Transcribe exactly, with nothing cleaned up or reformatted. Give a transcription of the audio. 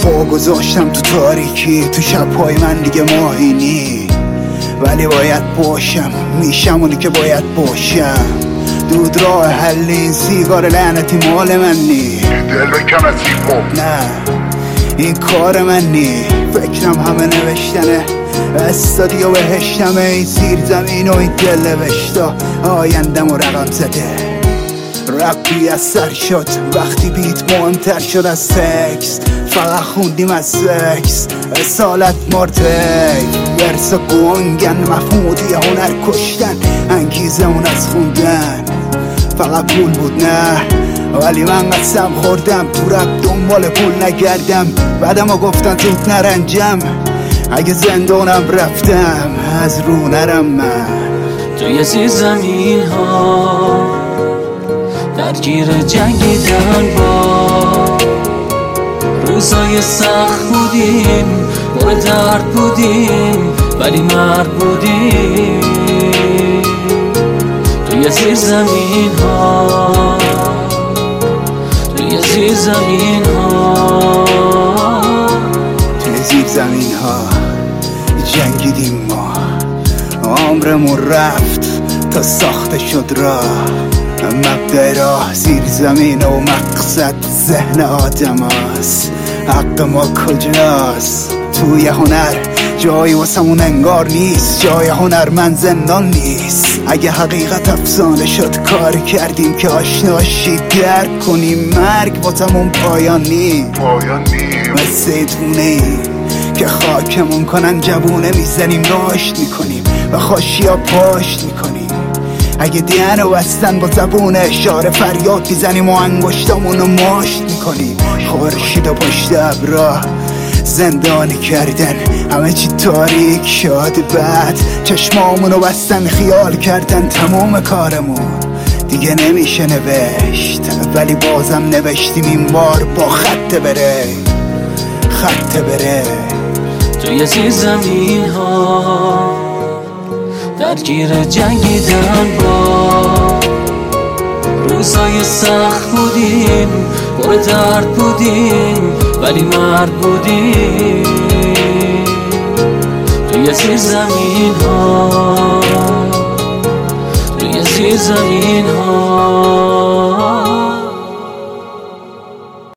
پا گذاشتم تو تاریکی، تو شبهای من دیگه ماهینی، ولی باید باشم، میشم اونی که باید باشم. دود راه حل این سیگار لعنتی مال من نی، دل بکم از هیپ هاپ نه این کار من نی. فکرم همه نوشتنه، استادی و بهشتمه، این زیر زمین و این دل نوشتا آیندم و رقم زده. رقی از سر شد وقتی بیت مهمتر شد از سکس، فقط خوندیم از سکس اصالت مرتک. ورس گونگن مفهوموتی هنر کشتن، انگیزه اون از خوندن فقط پول بود نه، ولی من قسم خوردم تو رب دنبال پول نگردم. بعدم ها گفتن زود نرنجم، اگه زندانم رفتم از رو نرم. من توی زیر زمین ها درگیر جنگیدن با روزای سخت بودیم، پر درد بودیم ولی مرد بودیم. توی زیر زمین ها توی زیر زمین ها توی زیر زمین ها جنگیدیم ما، عمرمون رفت تا ساخته شد راه. مبدأ راه زیر زمین و مقصد ذهن آدم هست. حق ما کجاست؟ توی هنر جای واسمون انگار نیست، جای هنر من زندان نیست. اگه حقیقت افسانه شد کار کردیم که آشناشی درک کنیم، مرگ واسمون پایان نی پایان نیم مثل دونه که خاکمون کنن جوونه میزنیم راشت میکنیم و خاشیا پاشت میکنیم. اگه دیانو بستن با زبون اشاره فریاد میزنیم و انگشتامونو ماشت میکنیم. خورشید و پشت ابرا زندانی کردن، همه چی تاریک شد، بعد چشمامونو بستن خیال کردن تمام کارمون دیگه نمیشه نوشت، ولی بازم نوشتیم این بار با خط بره خط بره. توی زیر زمین ها درگیر جنگیدن با روزای سخت بودیم، پر درد بودیم ولی مرد بودیم. توی زیر زمین ها توی زیر زمین ها